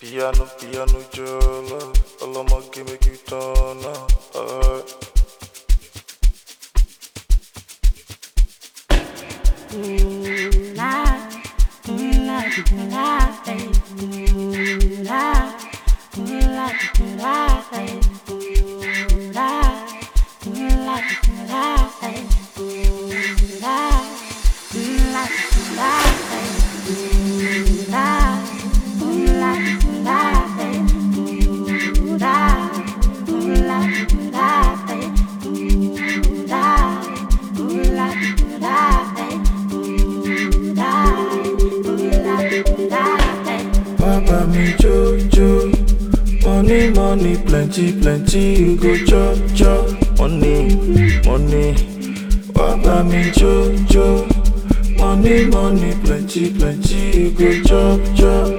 Piano, piano, jala. All of my game make you turn up. Papa me jojo, money, money, plenty, plenty, you go chop, chop, money, money. Papa me jojo, money, money, plenty, plenty, you go chop, chop.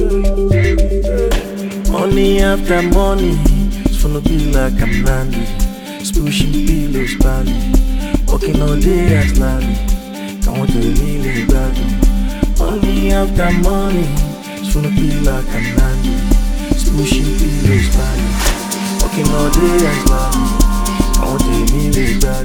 Money after money, it's gonna be like I'm Nandi, pushing pillows, Bali, walking all day as Larry. Can't want to really bad. Money after money, it's gonna be like I'm Nandi, pushing pillows, Bali, walking all day as Larry. Can't want to really bad.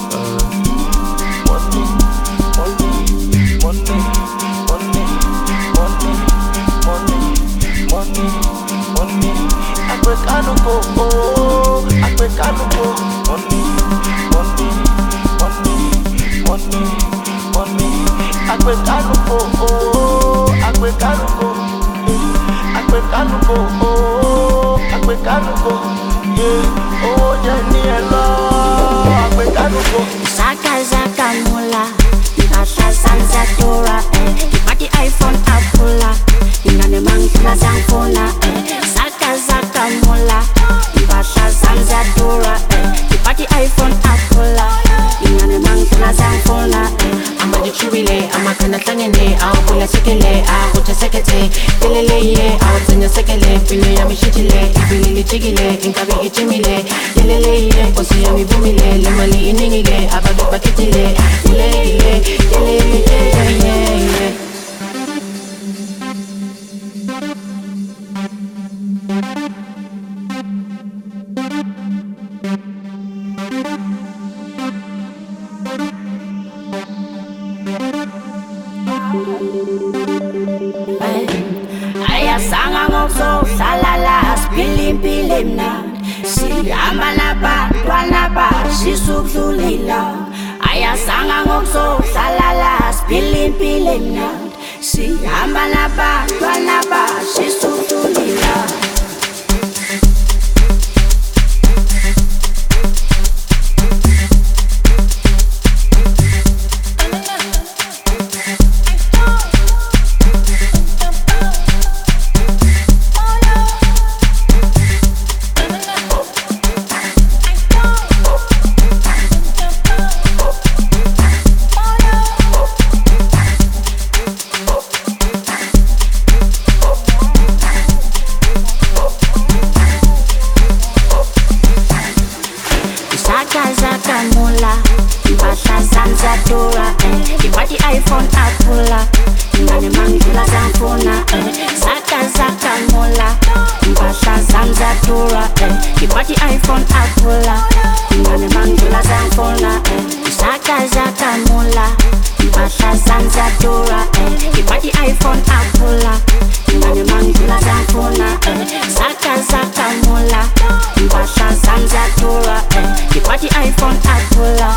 Money, money, money, money, money, money, money, money. Africano go, oh, Africano go. Money, money, money, money, money. Africano go, oh, Africano go. Africano go, oh, Africano go. Yeah, oh, Jenny, hello, Africano go. Zaka zaka mula, Basha Sanza Dora, Ipati iPhone Apula, Ingane Mangila Zangfona, Zaka zaka mula, Basha Sanza Dora, Ipati iPhone Apula, Ingane Mangila Zangfona. I'm a chubile, I'm a kanatangene, I'll pull a sekele, I'll put a secate, Lele, I'll send a sekele, Pilayami Shitile, Ibili Chigile, Inkabi Ichimile, Lele, Osiami Bumile, Lemali Iningile, Ababi Bakitile, Lele. Ayasanga ngokso salala spilim pilim na sihamba nabantwana basisukudlulila. Ayasanga ngokso salala spilim pilim na sihamba nabantwana basisukudlulila. Zaka mula, Basha Sanza Dora, Ipati iPhone Apula, Ingane Mangila Zangfona, Zaka mula, Basha Sanza Dora, Ipati iPhone Apula, Ingane Mangila Zangfona, Zaka mula, Basha Sanza Dora, Ipati iPhone Apula, Ingane Mangila Zangfona, Zaka mula, Basha Sanza Dora, Ipati iPhone Apula.